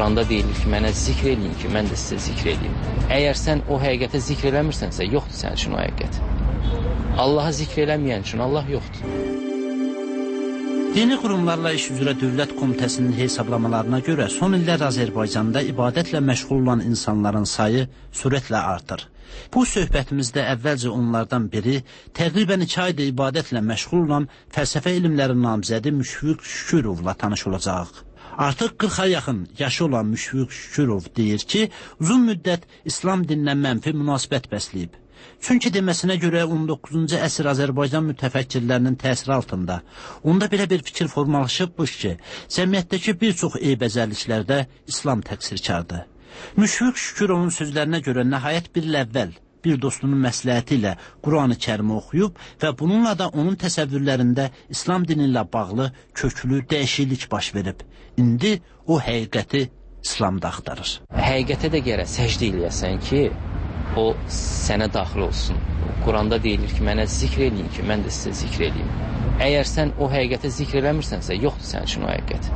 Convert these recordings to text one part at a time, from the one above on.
Quranda deyilir ki, mənə zikr eləyin ki, mən də sizə zikr eləyim. Əgər sən o həqiqətə zikr eləmirsənsə, yoxdur sənin üçün o həqiqət. Allaha zikr eləməyən üçün Allah yoxdur. Dini qurumlarla iş üzrə Dövlət Komitəsinin hesablamalarına görə son illər Azərbaycanda ibadətlə məşğul olan insanların sayı sürətlə artır. Bu söhbətimizdə əvvəlcə onlardan biri təqribən 2 ayda ibadətlə məşğul olan fəlsəfə elmləri namizədi Müşfiq Şükürovla tanış olacaq. Artıq 40-a yaxın yaşı olan Müşfiq Şükürov deyir ki, uzun müddət İslam dininə mənfi münasibət bəsləyib. Çünki deməsinə görə 19-cu əsr Azərbaycan mütəfəkkirlərinin təsiri altında onda belə bir fikir formalaşıbmış ki, cəmiyyətdəki bir çox eybəcərliklərdə İslam təqsirkardır. Müşfiq Şükürovun sözlərinə görə nəhayət bir il əvvəl bir dostunun məsləhəti ilə Quran-ı Kərimi oxuyub və bununla da onun təsəvvürlərində İslam dini ilə bağlı köklü dəyişiklik baş verib. İndi o həqiqəti İslamda axtarır. Həqiqətə də gərək səcdə eləyəsən ki, o sənə daxil olsun. Quranda deyilir ki, mənə zikr eləyin ki, mən də sizə zikr eləyim. Əgər sən o həqiqətə zikr eləmirsənsə, yoxdur sənin üçün o həqiqət.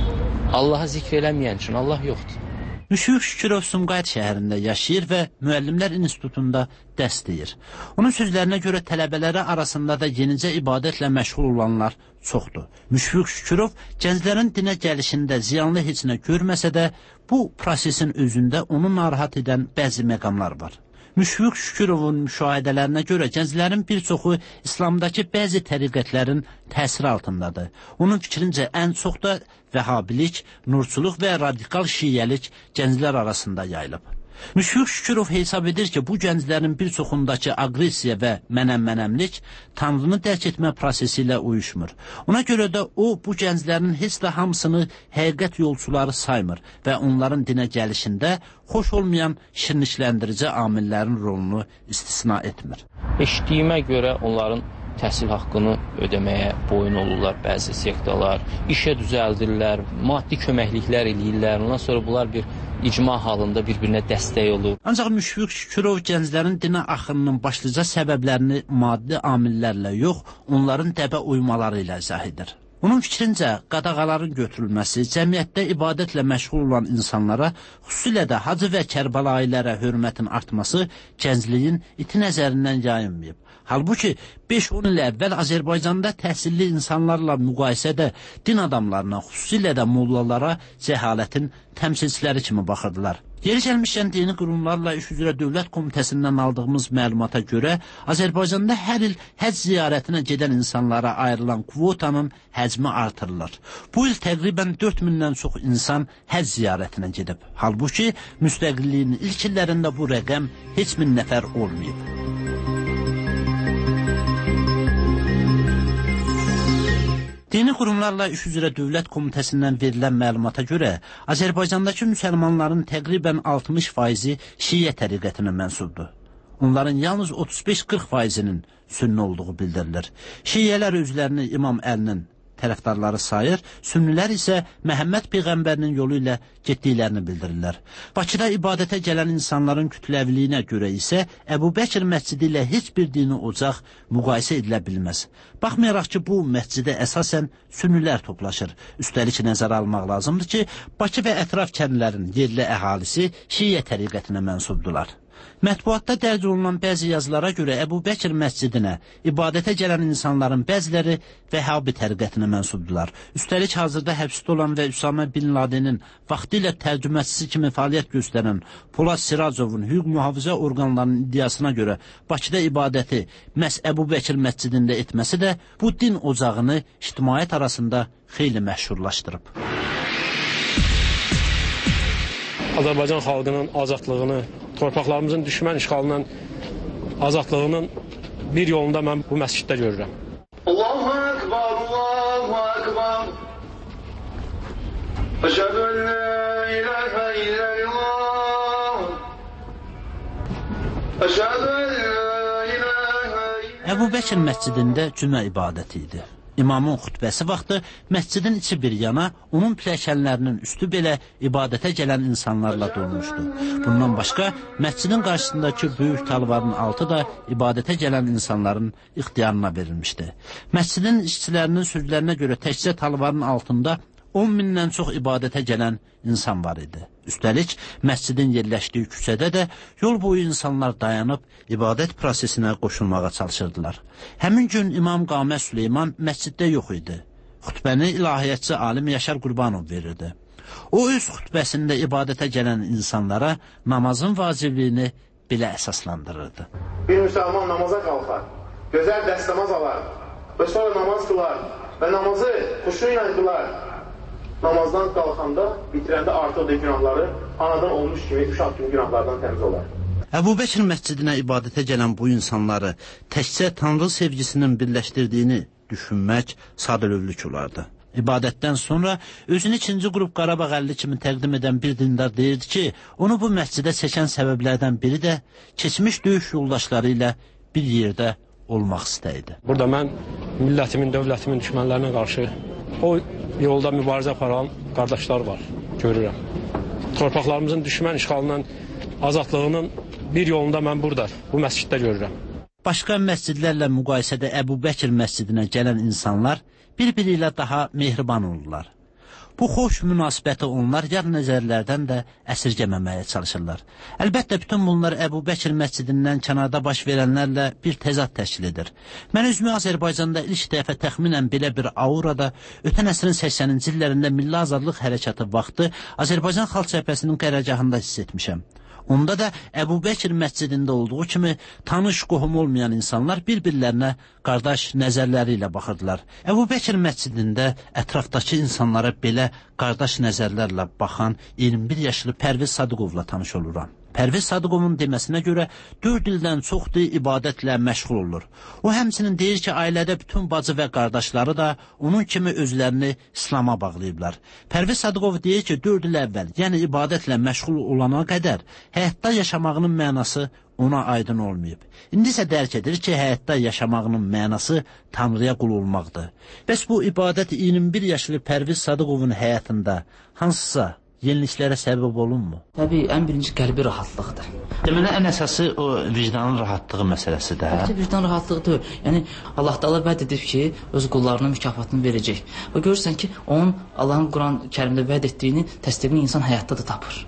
Allaha zikr eləməyən üçün Allah yoxdur. Müşfiq Şükürov Sumqayıt şəhərində yaşayır və Müəllimlər İnstitutunda dərs deyir. Onun sözlərinə görə tələbələri arasında da yenicə ibadətlə məşğul olanlar çoxdur. Müşfiq Şükürov gənclərin dinə gəlişində ziyanlı heç nə görməsə də, bu prosesin özündə onu narahat edən bəzi məqamlar var. Müşfiq Şükürovun müşahidələrinə görə gənclərin bir çoxu İslamdakı bəzi təriqətlərin təsiri altındadır. Onun fikrincə ən çox da vəhhabilik, nurçuluq və radikal şiyyəlik gənclər arasında yayılıb. Müşfiq Şükürov hesab edir ki, bu gənclərin bir çoxundakı aqressiya və mənəm-mənəmlik Tanrını dərk etmə prosesi ilə uyuşmur. Ona görə də o, bu gənclərin heç də hamısını həqiqət yolçuları saymır və onların dinə gəlişində xoş olmayan şirinlikləndirici amillərin rolunu istisna etmir. Eşitdiyimə görə onların təhsil haqqını ödəməyə boyun olurlar bəzi sektalar, işə düzəldirlər, maddi köməkliklər eləyirlər, ondan sonra bunlar bir icma halında bir-birinə dəstək olur. Ancaq Müşfiq Şükürov gənclərin dinə axınının başlıca səbəblərini maddi amillərlə yox, onların dəbə uymaları ilə izah edir. Onun fikrincə, qadağaların götürülməsi, cəmiyyətdə ibadətlə məşğul olan insanlara, xüsusilə də Hacı və Kərbalailərə hörmətin artması gəncliyin iti nəzərindən yayınmayıb. Halbuki 5-10 il əvvəl Azərbaycanda təhsilli insanlarla müqayisədə din adamlarına, xüsusilə də mollalara cəhalətin təmsilçiləri kimi baxırdılar. Yeri gəlmişkən dini qurumlarla iş üzrə Dövlət Komitəsindən aldığımız məlumata görə Azərbaycanda hər il həcc ziyarətinə gedən insanlara ayrılan kvotanın həcmi artırılır. Bu il təqribən 4000-dən çox insan həcc ziyarətinə gedib. Halbuki müstəqilliyin ilk illərində bu rəqəm heç 1000 nəfər olmayıb. Dini qurumlarla iş üzrə Dövlət Komitəsindən verilən məlumata görə Azərbaycandakı müsəlmanların təqribən 60%-i Şiyə təriqətinə mənsubdur. Onların yalnız 35-40%-nin sünni olduğu bildirilir. Şiyələr özlərini İmam Əlinin tərəfdarları sayır, sünnilər isə Məhəmməd Peyğəmbərinin yolu ilə getdiklərini bildirirlər. Bakıda ibadətə gələn insanların kütləviliyinə görə isə Əbu Bəkir məscidi ilə heç bir dini ocaq müqayisə edilə bilməz. Baxmayaraq ki, bu məscidə əsasən sünnilər toplaşır. Üstəlik nəzərə almaq lazımdır ki, Bakı və ətraf kəndlərin yerli əhalisi Şiyə təriqətinə mənsubdular. Mətbuatda dərc olunan bəzi yazılara görə Əbu Bəkir məscidinə ibadətə gələn insanların bəziləri Vəhhabi təriqətinə mənsubdular. Üstəlik hazırda həbsdə olan və Üsamə bin Ladenin vaxtilə tərcüməçisi kimi fəaliyyət göstərən Polad Siracovun hüquq mühafizə orqanlarının iddiasına görə Bakıda ibadəti məhz Əbu Bəkir məscidində etməsi də bu din ocağını ictimaiyyət arasında xeyli məşhurlaşdırıb. Azərbaycan xalqının azadlığını, torpaqlarımızın düşmən işğalından azadlığının bir yolunda mən bu məsciddə görürəm. Allahu Ekber, Allahu Ekber. Eşhedü en la ilahe illallah. Eşhedü en la ilahe illallah. Əbu Bəkir məscidində cümə ibadəti idi. İmamın xutbəsi vaxtı məscidin içi bir yana, onun pilləkənlərinin üstü belə ibadətə gələn insanlarla dolmuşdu. Bundan başqa, məscidin qarşısındakı böyük talvarın altı da ibadətə gələn insanların ixtiyarına verilmişdi. Məscidin işçilərinin sözlərinə görə təkcə talvarın altında 10 mindən çox ibadətə gələn insan var idi. Üstəlik, məscidin yerləşdiyi küçədə də yol boyu insanlar dayanıb ibadət prosesinə qoşulmağa çalışırdılar. Həmin gün İmam Qamə Süleyman məsciddə yox idi. Xütbəni ilahiyyatçı alim Yaşar Qurbanov verirdi. O öz xütbəsində ibadətə gələn insanlara namazın vacibliyini belə əsaslandırırdı. Bir müsəlman namaza qalxar, gözəl dəstəmaz alar və sonra namaz qılar və namazı xuşu ilə qılar. Namazdan qalxanda, bitirəndə artıq da günahları anadan olmuş kimi, uşaq kimi günahlardan təmiz olar. Əbu Bəkir məscidinə ibadətə gələn bu insanları təkcə Tanrı sevgisinin birləşdirdiyini düşünmək sadəlövlük olardı. İbadətdən sonra özünü ikinci qrup Qarabağ 50 kimi təqdim edən bir dindar deyirdi ki, onu bu məscidə çəkən səbəblərdən biri də keçmiş döyüş yoldaşları ilə bir yerdə olmaq istəyidi. Burada mən millətimin, dövlətimin düşmənlərinə qarşı o yolda mübarizə aparan qardaşlar var, görürəm. Torpaqlarımızın düşmən işğalından azadlığının bir yolunda mən burada, bu məsciddə görürəm. Başqa məscidlərlə müqayisədə Əbu Bəkir məscidinə gələn insanlar bir-biri ilə daha mehriban olurlar. Bu xoş münasibəti onlar yad nəzərlərdən də əsirgəməməyə çalışırlar. Əlbəttə, bütün bunlar Əbu Bəkir məscidindən kənarda baş verənlərlə bir təzad təşkil edir. Mən özümü Azərbaycanda ilk dəfə təxminən belə bir aurada ötən əsrin 80-ci illərində Milli Azadlıq Hərəkatı vaxtı Azərbaycan Xalq Cəbhəsinin qərargahında hiss etmişəm. Onda da Əbu Bəkir məscidində olduğu kimi tanış, qohum olmayan insanlar bir-birlərinə qardaş nəzərləri ilə baxırdılar. Əbu Bəkir məscidində ətrafdakı insanlara belə qardaş nəzərlərlə baxan 21 yaşlı Pərviz Sadıqovla tanış oluram. Pərviz Sadıqovun deməsinə görə 4 ildən çoxdur ibadətlə məşğul olur. O həmçinin deyir ki, ailədə bütün bacı və qardaşları da onun kimi özlərini İslama bağlayıblar. Pərviz Sadıqov deyir ki, 4 il əvvəl, yəni ibadətlə məşğul olana qədər həyatda yaşamağının mənası ona aydın olmayıb. İndi isə dərk edir ki, həyatda yaşamağının mənası Tanrıya qul olmaqdır. Bəs bu ibadət 21 yaşlı Pərviz Sadıqovun həyatında hansısa yeniliklərə səbəb olunmu? Təbii, ən birinci qəlbi rahatlıqdır. Deməli, ən əsası o vicdanın rahatlığı məsələsidir. Bəlkə vicdan rahatlıqdır. Yəni, Allah Taala vəd edib ki, öz qullarına mükafatını verəcək. Və görürsən ki, onun Allahın Quran-Kərimdə vəd etdiyini, təsdiqini insan həyatda da tapır.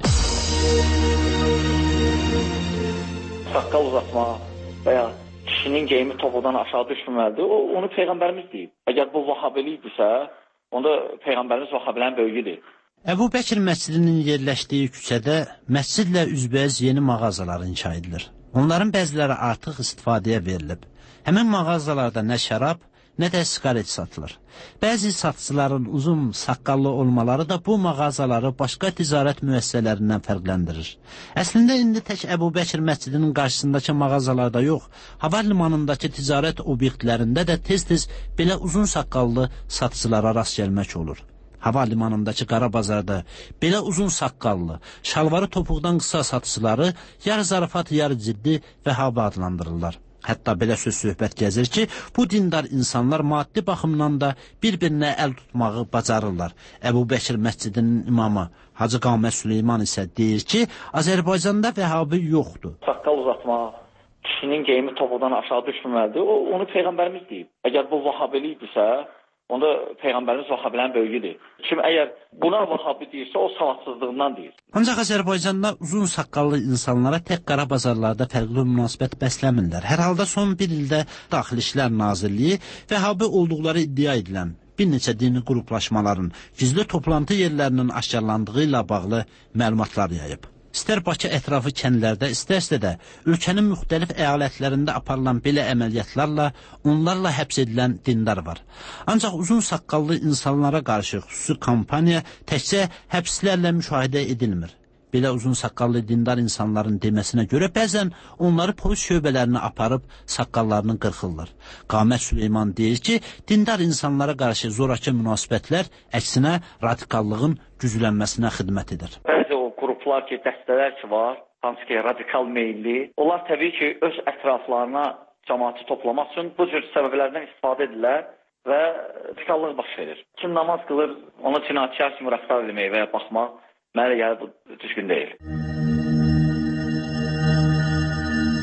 Saqqal uzatmaq və ya kişinin geyimi topudan aşağı düşməməlidir. Onu Peyğəmbərimiz deyib. Əgər bu vahabilikdirsə, onda Peyğəmbərimiz vahabilərin böyüyüdür. Əbu Bəkir məscidinin yerləşdiyi küçədə məscidlə üzbəyiz yeni mağazalar inşa edilir. Onların bəziləri artıq istifadəyə verilib. Həmin mağazalarda nə şərab, nə də sigaret satılır. Bəzi satıcıların uzun saqqallı olmaları da bu mağazaları başqa ticarət müəssisələrindən fərqləndirir. Əslində indi tək Əbu Bəkir məscidinin qarşısındakı mağazalarda yox, hava limanındakı ticarət obyektlərində də tez-tez belə uzun saqqallı satıcılara rast gəlmək olur. Hava limanındakı qara bazarda belə uzun saqqallı, şalvarı topuqdan qısa satıcıları yarı zarafat, yarı ciddi və hava adlandırırlar. Hətta belə söz-söhbət gəzir ki, bu dindar insanlar maddi baxımdan da bir-birinə əl tutmağı bacarırlar. Əbu Bəkir məscidinin imamı Hacı Qamə Süleyman isə deyir ki, Azərbaycanda vəhabi yoxdur. Saqqal uzatmaq, kişinin geyimi topuqdan aşağı düşməməlidir. Onu Peyğəmbərimiz deyib. Əgər bu vahabilikdirsə, onda Peyğəmbərimiz vahabilərin böyüyüdür. Kim əgər buna vahabi deyirsə, o savadsızlığından deyir. Ancaq Azərbaycanda uzun saqqallı insanlara tək qara bazarlarda fərqli münasibət bəsləmirlər. Hər halda son bir ildə Daxili İşlər Nazirliyi vəhabi olduqları iddia edilən bir neçə dini qruplaşmaların gizli toplantı yerlərinin aşkarlandığı ilə bağlı məlumatlar yayıb. İstər Bakı ətrafı kəndlərdə, istərsə də ölkənin müxtəlif əyalətlərində aparılan belə əməliyyatlarla onlarla həbs edilən dindar var. Ancaq uzun saqqallı insanlara qarşı xüsusi kampaniya təkcə həbslərlə müşahidə edilmir. Belə uzun saqqallı dindar insanların deməsinə görə bəzən onları polis şöbələrinə aparıb saqqallarını qırxırlar. Qamət Süleyman deyir ki, dindar insanlara qarşı zorakı münasibətlər əksinə radikallığın güclənməsinə xidmət edir. Bəzi o qruplar ki, dəstələr ki var, hansı ki radikal meyilli, onlar təbii ki, öz ətraflarına cəmaatı toplamaq üçün bu cür səbəblərdən istifadə edirlər və radikallıq baş verir. Kim namaz qılır, onu cinayətkar kimi rəftar etmək və ya baxmaq, mənə gəlir bu düzgün deyil.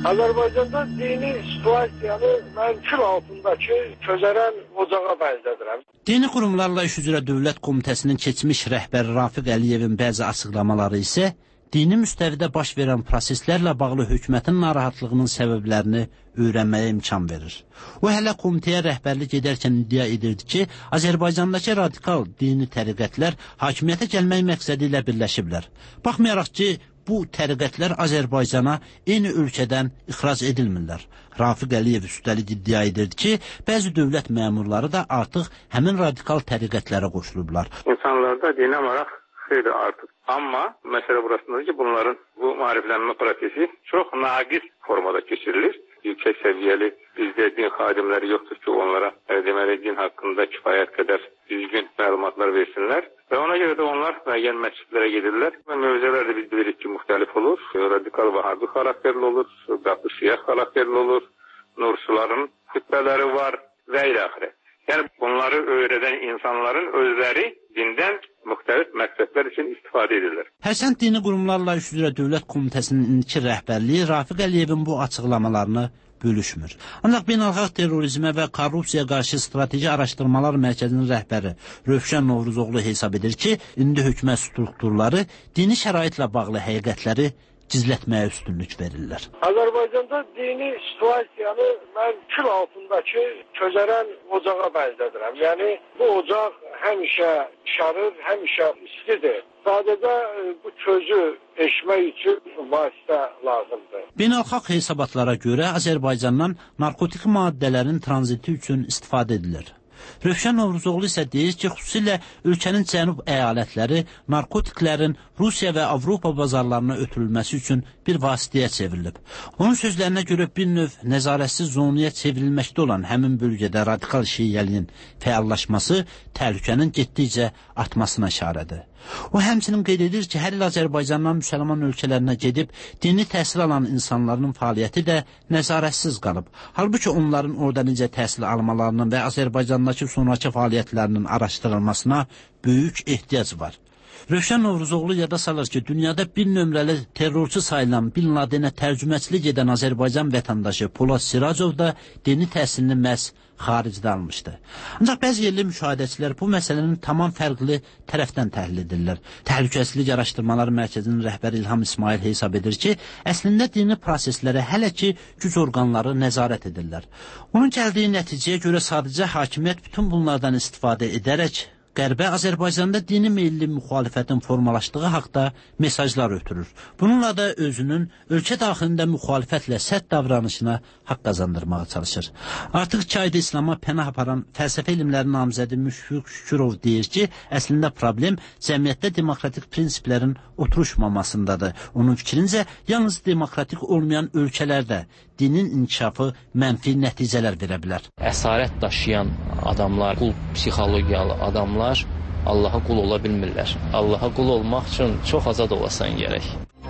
Azərbaycanda dini situasiyanı mən kül altındakı közərən ocağa bənzədirəm. Dini qurumlarla iş üzrə Dövlət Komitəsinin keçmiş rəhbəri Rafiq Əliyevin bəzi açıqlamaları isə dini müstəvidə baş verən proseslərlə bağlı hökumətin narahatlığının səbəblərini öyrənməyə imkan verir. O hələ komitəyə rəhbərlik edərkən iddia edirdi ki, Azərbaycandakı radikal dini təriqətlər hakimiyyətə gəlmək məqsədi ilə birləşiblər. Baxmayaraq ki, bu təriqətlər Azərbaycana eyni ölkədən ixrac edilmirlər. Rafiq Əliyev üstəlik iddia edirdi ki, bəzi dövlət məmurları da artıq həmin radikal təriqətlərə qoşulublar. İnsanlarda dinə maraq xeyli artıb. Amma məsələ burasındadır ki, bunların bu maariflənmə prosesi çox naqis formada keçirilir. Yüksək səviyyəli bizdə din xadimləri yoxdur ki, onlara deməli din haqqında kifayət qədər düzgün məlumatlar versinlər. Və ona görə də onlar müəyyən məscidlərə gedirlər. Və mövzələr də biz bilirik ki, müxtəlif olur. Radikal Vahabi xarakterli olur, qatı Şiə xarakterli olur, Nursuların xütbələri var və ilə axirə. Yəni bunları öyrədən insanların özləri dindən müxtəlif məqsədlər üçün istifadə edirlər. Hərçənd dini qurumlarla iş üzrə Dövlət Komitəsinin indiki rəhbərliyi Rafiq Əliyevin bu açıqlamalarını bölüşmür. Ancaq beynəlxalq terrorizmə və korrupsiyaya qarşı strateji araşdırmalar mərkəzinin rəhbəri Rövşən Novruzoğlu hesab edir ki, indi hökumət strukturları dini şəraitlə bağlı həqiqətləri gizlətməyə üstünlük verirlər. Azərbaycanda dini situasiyanı mən kül altındakı közərən ocağa bənzədirəm. Yəni bu ocaq həmişə şarır, həmişə istidir. Sadəcə bu közü eşmək üçün vasitə lazımdır. Beynəlxalq hesabatlara görə Azərbaycandan narkotik maddələrin tranziti üçün istifadə edilir. Rövşən Novruzoğlu isə deyir ki, xüsusilə ölkənin cənub əyalətləri narkotiklərin Rusiya və Avropa bazarlarına ötürülməsi üçün bir vasitəyə çevrilib. Onun sözlərinə görə bir növ nəzarətsiz zonaya çevrilməkdə olan həmin bölgədə radikal şiiyəliyin fəallaşması təhlükənin getdikcə artmasına işarədir. O həmçinin qeyd edir ki, hər il Azərbaycandan müsəlman ölkələrinə gedib dini təhsil alan insanların fəaliyyəti də nəzarətsiz qalıb. Halbuki onların orada necə təhsil almalarının və Azərbaycandakı sonraki fəaliyyətlərinin araşdırılmasına böyük ehtiyac var. Rövşən Novruzoğlu yada salır ki, dünyada bir nömrəli terrorçu sayılan Bin Ladenə tərcüməçilik edən Azərbaycan vətəndaşı Polad Siracov da dini təhsilini məhz xaricdə almışdı. Ancaq bəzi yerli müşahidəçilər bu məsələnin tamam fərqli tərəfdən təhlil edirlər. Təhlükəsizlik Araşdırmaları Mərkəzinin rəhbəri İlham İsmail hesab edir ki, əslində dini proseslərə hələ ki güc orqanları nəzarət edirlər. Onun gəldiyi nəticəyə görə sadəcə hakimiyyət bütün bunlardan istifadə edərək Qərbə Azərbaycanda dini meyilli müxalifətin formalaşdığı haqda mesajlar ötürür. Bununla da özünün ölkə daxilində müxalifətlə sərt davranışına haqq qazandırmağa çalışır. Artıq 2 ayda İslama pənah aparan fəlsəfə elmləri namizədi Müşfiq Şükürov deyir ki, əslində problem cəmiyyətdə demokratik prinsiplərin oturuşmamasındadır. Onun fikrincə, yalnız demokratik olmayan ölkələrdə dinin inkişafı mənfi nəticələr verə bilər. Əsarət daşıyan adamlar, qul psixologiyalı adamlar Allaha qul ola bilmirlər. Allaha qul olmaq üçün çox azad olasan gərək.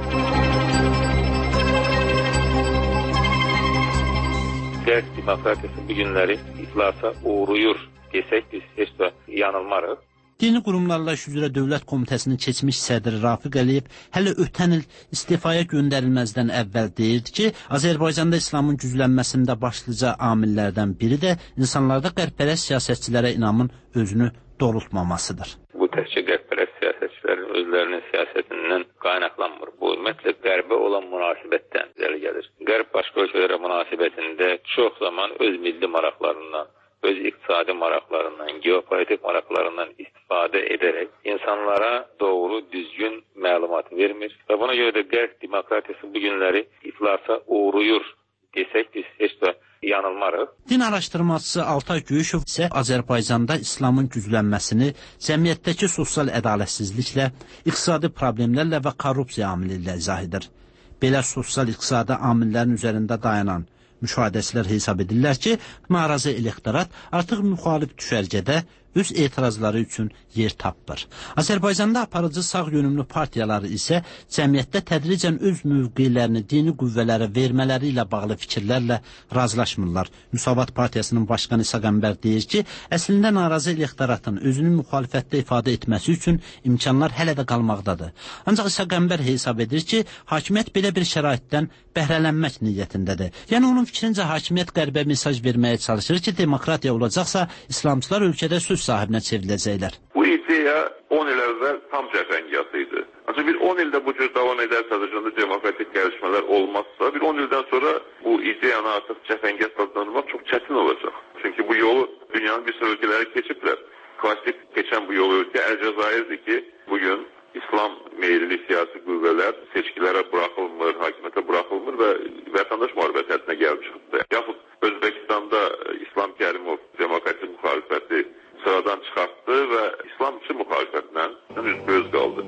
Qərb demokratiyası bu günləri iflasa uğrayır desək biz heç də yanılmarıq. Dini qurumlarla iş üzrə Dövlət Komitəsinin keçmiş sədri Rafiq Əliyev hələ ötən il istifaya göndərilməzdən əvvəl deyirdi ki, Azərbaycanda İslamın güclənməsində başlıca amillərdən biri də insanlarda qərb-pərəst siyasətçilərə inamın özünü doğrultmamasıdır. Bu təkcə qərb-pərəst siyasətçilərin özlərinin siyasətindən qaynaqlanmır. Bu ümumiyyətlə qərbə olan münasibətdən gəlir. Qərb başqa ölkələrə münasibətində çox zaman öz milli maraqlarından, öz iqtisadi maraqlarından, geopolitik maraqlarından istifadə edərək insanlara doğru, düzgün məlumat vermir. Və buna görə də qərb demokratiyası bu günləri iflasa uğrayır desək biz heç də yanılmarıq. Din araşdırmacısı Altay Göyüşov isə Azərbaycanda İslamın güclənməsini cəmiyyətdəki sosial ədalətsizliklə, iqtisadi problemlərlə və korrupsiya amili ilə izah edir. Belə sosial-iqtisadi amillərin üzərində dayanan müşahidəçilər hesab edirlər ki, narazı elektorat artıq müxalif düşərgədə öz etirazları üçün yer tapmır. Azərbaycanda aparıcı sağ yönümlü partiyaları isə cəmiyyətdə tədricən öz mövqelərini dini qüvvələrə vermələri ilə bağlı fikirlərlə razılaşmırlar. Müsavat Partiyasının başqanı İsa Qəmbər deyir ki, əslində narazı elektoratın özünü müxalifətdə ifadə etməsi üçün imkanlar hələ də qalmaqdadır. Ancaq İsa Qəmbər hesab edir ki, hakimiyyət belə bir şəraitdən bəhrələnmək niyyətindədir. Yəni onun fikrincə hakimiyyət qərbə mesaj verməyə çalışır ki, demokratiya olacaqsa İslamçılar ölkədə söz sahibinə çevriləcəklər. Bu ideya 10 il əvvəl tam cəfəngiyatı idi. Ancaq bir 10 ildə bu cür davam edərsə, Azərbaycanda demokratik gəlişmələr olmazsa, bir 10 ildən sonra bu ideyanı artıq cəfəngiyat adlandırmaq çox çətin olacaq. Çünki bu yolu dünyanın bir sıra ölkələri keçiblər. Klasik keçən bu yol ölkə Əlcəzairdir ki, bugün İslam meyilli siyasi qüvvələr seçkilərə buraxılmır, hakimiyyətə buraxılmır və vətəndaş müharibəsi həddinə gəlib çıxdı. Yaxud Özbəkistanda İslam Kərimov demokratik müxalifəti sıradan çıxartdı və İslamçı müxalifətlə üzbəüz qaldı.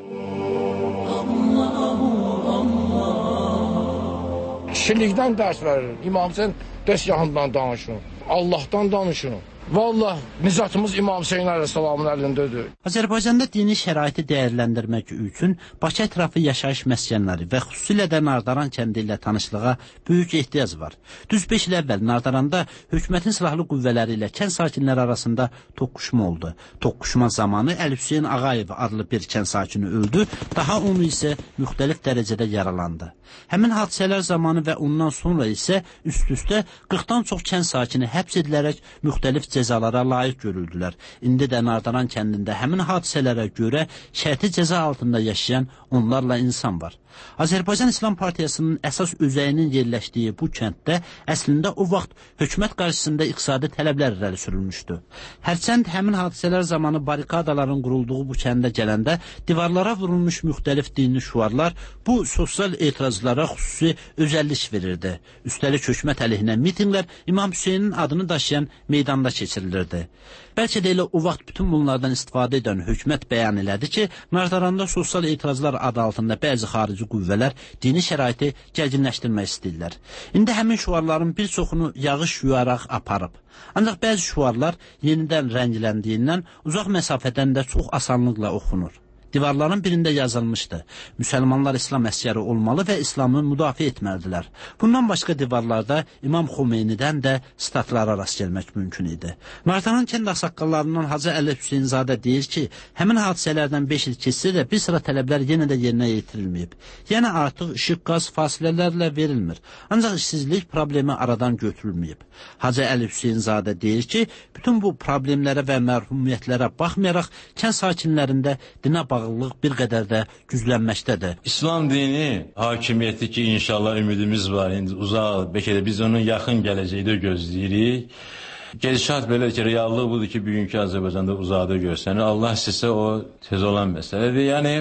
Kişilikdən dərs verir. İmam Hüseyin dəstgahından danışın. Allah'tan danışın. Vallahi nizatımız İmam Hüseyin əleyhissalamın əlindədir. Azərbaycanda dini şəraiti dəyərləndirmək üçün Bakı ətrafı yaşayış məskənləri və xüsusilə də Nardaran kəndi ilə tanışlığa böyük ehtiyac var. Düz 5 il əvvəl Nardaranda hökumətin silahlı qüvvələri ilə kənd sakinləri arasında toqquşma oldu. Toqquşma zamanı Əli Hüseyin Ağayev adlı bir kənd sakini öldü, daha onu isə müxtəlif dərəcədə yaralandı. Həmin hadisələr zamanı və ondan sonra isə üst-üstə 40-dan çox kənd sakini həbs edilərək müxtəlif cəzalara layiq görüldülər. İndi də Nardaran kəndində həmin hadisələrə görə şərti cəza altında yaşayan onlarla insan var. Azərbaycan İslam Partiyasının əsas özəyinin yerləşdiyi bu kənddə əslində o vaxt hökumət qarşısında iqtisadi tələblər irəli sürülmüşdü. Hərçənd həmin hadisələr zamanı barikadaların qurulduğu bu kəndə gələndə divarlara vurulmuş müxtəlif dini şüarlar bu sosial etirazlara xüsusi özəllik verirdi. Üstəlik hökumət əleyhinə mitinqlər İmam Hüseynin adını daşıyan meydanda keçirilirdi. Bəlkə də elə o vaxt bütün bunlardan istifadə edən hökumət bəyan elədi ki, Nardaranda sosial etirazlar adı altında bəzi xarici qüvvələr dini şəraiti gərginləşdirmək istəyirlər. İndi həmin şüarların bir çoxunu yağış yuyaraq aparıb. Ancaq bəzi şüarlar yenidən rəngləndiyindən uzaq məsafədən də çox asanlıqla oxunur. Divarların birində yazılmışdı. Müsəlmanlar İslam əsgəri olmalı və İslamı müdafiə etməlidirlər. Bundan başqa divarlarda İmam Xomeynidən də statlara rast gəlmək mümkün idi. Nardaran kənd ağsaqqallarından Hacı Əli Hüseynzadə deyir ki, həmin hadisələrdən 5 il keçsə də bir sıra tələblər yenə də yerinə yetirilməyib. Yəni artıq işıq qaz fasilələrlə verilmir. Ancaq işsizlik problemi aradan götürülməyib. Hacı Əli Hüseynzadə deyir ki, bütün bu problemlərə və mərhumiyyətlərə baxmayaraq kənd sakinlərində dinə bağlılıq bir qədər də güclənməkdədir. İslam dini hakimiyyəti ki, inşallah ümidimiz var. İndi uzaq, bəlkə də biz onun yaxın gələcəkdə gözləyirik. Gedişat belə ki, reallıq budur ki, bugünkü Azərbaycanda uzadı görsənir. Allah istəsə o tez olan məsələdir. Yəni,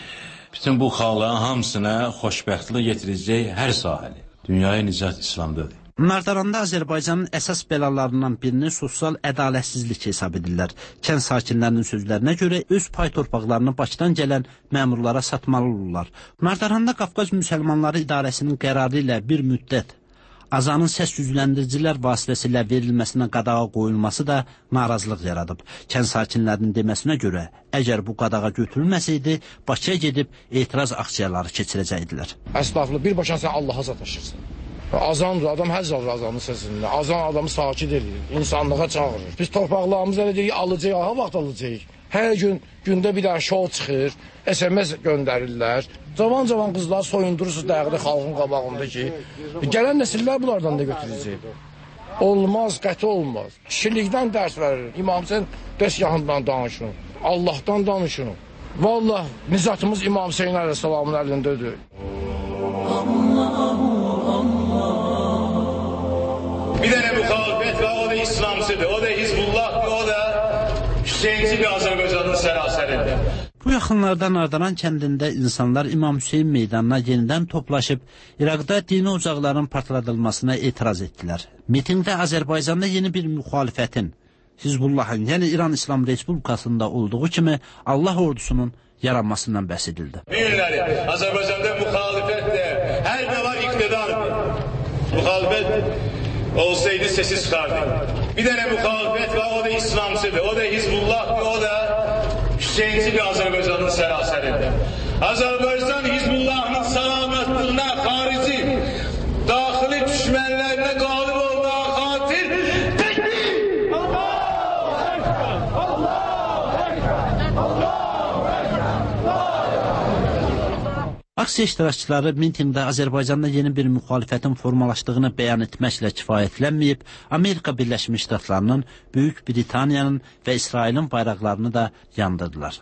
bütün bu xalqların hamısına xoşbəxtlik getirəcək hər sahəni. Dünyaya nicat İslamdadır. Nardaranda Azərbaycanın əsas bəlalarından birini sosial ədalətsizlik hesab edirlər. Kənd sakinlərinin sözlərinə görə öz pay torpaqlarını Bakıdan gələn məmurlara satmalı olurlar. Nardaranda Qafqaz Müsəlmanları İdarəsinin qərarı ilə bir müddət azanın səs gücləndiricilər vasitəsilə verilməsinə qadağa qoyulması da narazılıq yaradıb. Kənd sakinlərinin deməsinə görə, əgər bu qadağa götürülməsəydi, Bakıya gedib etiraz aksiyaları keçirəcəkdilər. Əslaflı, birbaşa sən Allaha sataşırsan. Azandır, adam həzz alır azanın səsində. Azan adamı sakit edir, insanlığa çağırır. Biz torpaqlarımızı elə deyik, alacaq, ha vaxt alacaq. Hər gün gündə bir dənə şov çıxır, SMS göndərirlər. Cavan qızlar soyundurursunuz dəqiqdə xalqın qabağında ki, gələn nəsillər bunlardan da götürəcək. Olmaz, qəti olmaz. Kişilikdən dərs verir. İmam Hüseyin dəstgahından danışın. Allah'tan danışın. Vallahi nizatımız İmam Hüseyin əleyhissalamın əlindədir. Bir dənə müxalifət və o da İslamcıdır, o da Hizbullahdır, o da Hüseyinci bir Azərbaycanın sərasəridir. Bu yaxınlarda Nardaran kəndində insanlar İmam Hüseyin meydanına yenidən toplaşıb İraqda dini ocaqların partladılmasına etiraz etdilər. Mitingdə Azərbaycanda yeni bir müxalifətin, Hizbullahın, yəni İran İslam Respublikasında olduğu kimi Allah ordusunun yaranmasından bəhs edildi. Bu günləri Azərbaycanda müxalifətlə hər nə var iqtidardır. Müxalifət olsaydı sesi çıxardı. Bir dənə müxalifət və o da İslamcıdır, o da Hizbullah Azərbaycan Hizbullahının salamətliyinə xarici, daxili düşmənlərinə qalib olmağa xatir təkbir! Allahu Ekber! Allahu Ekber! Allahu Ekber! Aksiya iştirakçıları mitingdə Azərbaycanda yeni bir müxalifətin formalaşdığını bəyan etməklə kifayətlənməyib, Amerika Birləşmiş Ştatlarının, Böyük Britaniyanın və İsrailin bayraqlarını da yandırdılar.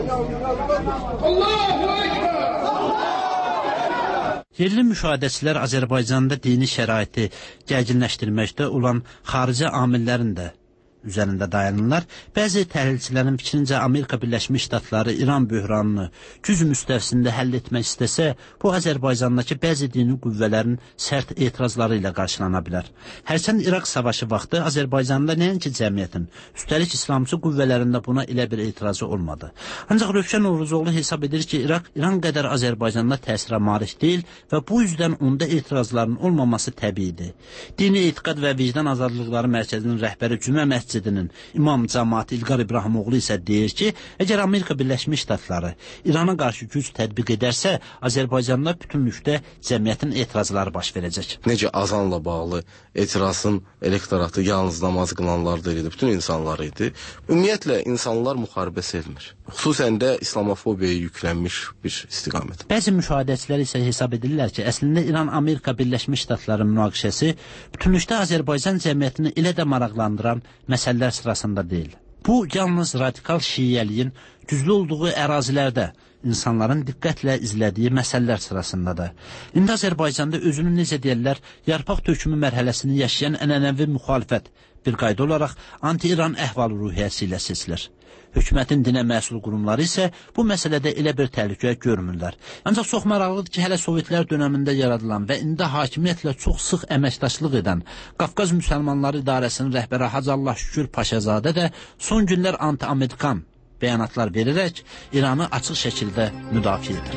Yerli müşahidəçilər Azərbaycanda dini şəraiti gərginləşdirməkdə olan xarici amillərin də üzərində dayanırlar. Bəzi təhlilçilərin fikrincə Amerika Birləşmiş Ştatları İran böhranını güc müstəvisində həll etmək istəsə, bu Azərbaycandakı bəzi dini qüvvələrin sərt etirazları ilə qarşılana bilər. Hərçənd İraq savaşı vaxtı Azərbaycanda nəinki cəmiyyətin, üstəlik İslamçı qüvvələrində buna elə bir etirazı olmadı. Ancaq Rövşən Oğruzoğlu hesab edir ki, İraq İran qədər Azərbaycanda təsirə malik deyil və bu yüzdən onda etirazların olmaması təbiidir. Dini etiqad və vicdan azadlıqları mərkəzinin rəhbəri Cümə Məscidinin İmam cəmaati İlqar İbrahimoğlu isə deyir ki, əgər Amerika Birləşmiş Ştatları İrana qarşı güc tətbiq edərsə, Azərbaycanda bütünlükdə cəmiyyətin etirazları baş verəcək. Necə azanla bağlı etirazın elektoratı yalnız namaz qılanlar deyildi, bütün insanlar idi. Ümumiyyətlə, insanlar müharibə sevmir. Xüsusən də İslamofobiyaya yüklənmiş bir istiqamət. Bəzi müşahidəçilər isə hesab edirlər ki, əslində İran-Amerika Birləşmiş Ştatları münaqişəsi bütünlükdə Azərbaycan cəmiyyətini elə də maraqlandıran məsələlər sırasında deyil. Bu, yalnız radikal şiiyəliyin güclü olduğu ərazilərdə insanların diqqətlə izlədiyi məsələlər sırasındadır. İndi Azərbaycanda özünü necə deyirlər, yarpaq tökümü mərhələsini yaşayan ənənəvi müxalifət bir qayda olaraq anti-İran əhval-ruhiyyəsi ilə seçilir. Hökumətin dinə məsul qurumları isə bu məsələdə elə bir təhlükə görmürlər. Ancaq çox maraqlıdır ki, hələ Sovetlər dönəmində yaradılan və indi hakimiyyətlə çox sıx əməkdaşlıq edən Qafqaz Müsəlmanları İdarəsinin rəhbəri Hacı Allah Şükür Paşazadə də son günlər anti-Amerikan bəyanatlar verərək İranı açıq şəkildə müdafiə edir.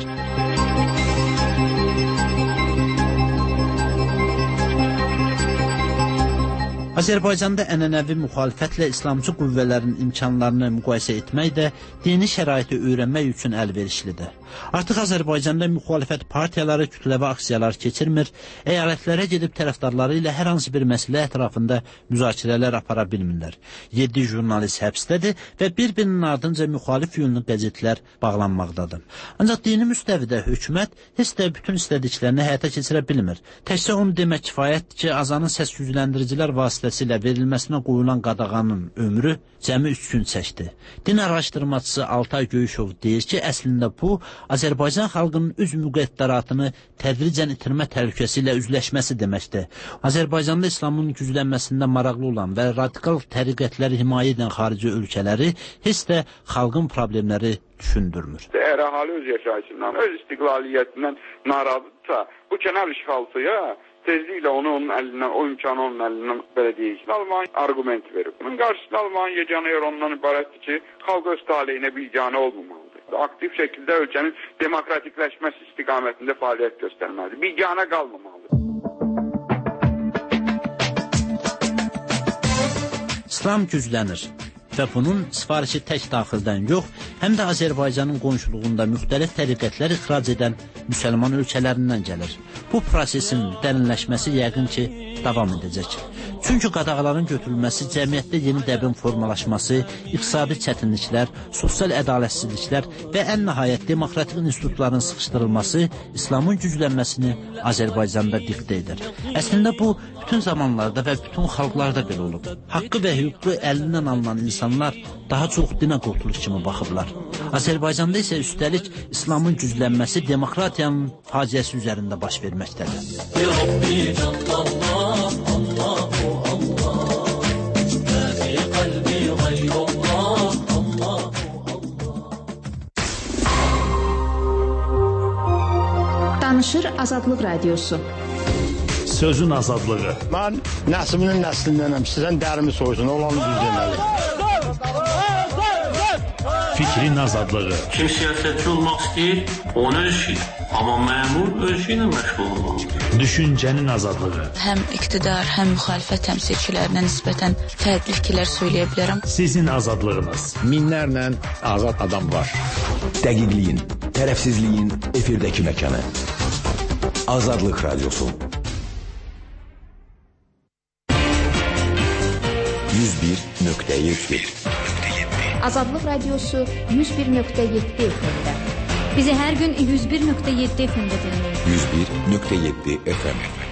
Azərbaycanda ənənəvi müxalifətlə İslamçı qüvvələrin imkanlarını müqayisə etmək də dini şəraiti öyrənmək üçün əlverişlidir. Artıq Azərbaycanda müxalifət partiyaları kütləvi aksiyalar keçirmir, əyalətlərə gedib tərəfdarları ilə hər hansı bir məsələ ətrafında müzakirələr apara bilmirlər. 7 jurnalist həbsdədir və bir-birinin ardınca müxalif yönlü qəzetlər bağlanmaqdadır. Ancaq dini müstəvidə hökumət heç də bütün istədiklərini həyata keçirə bilmir. Təkcə onu demək kifayətdir ki, azanın səs gücləndiricilər vasitəsilə verilməsinə qoyulan qadağanın ömrü cəmi 3 gün çəkdi. Din araşdırmacısı Altay Göyüşov deyir ki, əslində bu, Azərbaycan xalqının öz müqəddəratını tədricən itirmə təhlükəsi ilə üzləşməsi deməkdir. Azərbaycanda İslamın güclənməsində maraqlı olan və radikal təriqətləri himayə edən xarici ölkələri heç də xalqın problemləri düşündürmür. Əgər əhali öz yaşayışından, öz istiqlaliyyətindən narazıdırsa, bu kənar işğalçıya tezliklə onun əlindən, o imkanı onun əlindən belə deyək, Alman argument verir. Bunun qarşısında Alman yeganə yer ondan ibarətdir ki, xalq öz taleyinə biganə olmamalıdır. Aktiv şəkildə ölkənin demokratikləşməsi istiqamətində fəaliyyət göstərməlidir. Biganə qalmamalıdır. İslam güclənir və bunun sifarişi tək daxildən yox, həm də Azərbaycanın qonşuluğunda müxtəlif təriqətlər ixrac edən müsəlman ölkələrindən gəlir. Bu prosesin dərinləşməsi yəqin ki, davam edəcək. Çünki qadağaların götürülməsi, cəmiyyətdə yeni dəbin formalaşması, iqtisadi çətinliklər, sosial ədalətsizliklər və ən nəhayət demokratik institutların sıxışdırılması İslamın güclənməsini Azərbaycanda diktə edir. Əslində bu, bütün zamanlarda və bütün xalqlarda belə olub. Haqqı və hüququ əlindən alınan insanlar daha çox dinə qurtuluş kimi baxıblar. Azərbaycanda isə üstəlik İslamın güclənməsi demokratiyanın faciəsi üzərində baş verməkdədir. Danışır Azadlıq Radiosu. Sözün azadlığı. Mən nəslinin nəslindənəm. Sizdən dərimi soysun, olanı düz deməli. fikrin azadlığı. Kim siyasətçi olmaq istəyir, onun öz işi. Amma məmur öz işi ilə məşğul olmalıdır. Düşüncənin azadlığı. Həm iqtidar, həm müxalifət təmsilçilərinə nisbətən fərqli fikirlər söyləyə bilərəm. Sizin azadlığınız. Minlərlə azad adam var. Dəqiqliyin, tərəfsizliyin efirdəki məkanı. Azadlıq Radyosu. 101.7 Azadlıq Radyosu 101.7 FM-də. Bizi hər gün 101.7 FM-də dinləyin. 101.7 FM.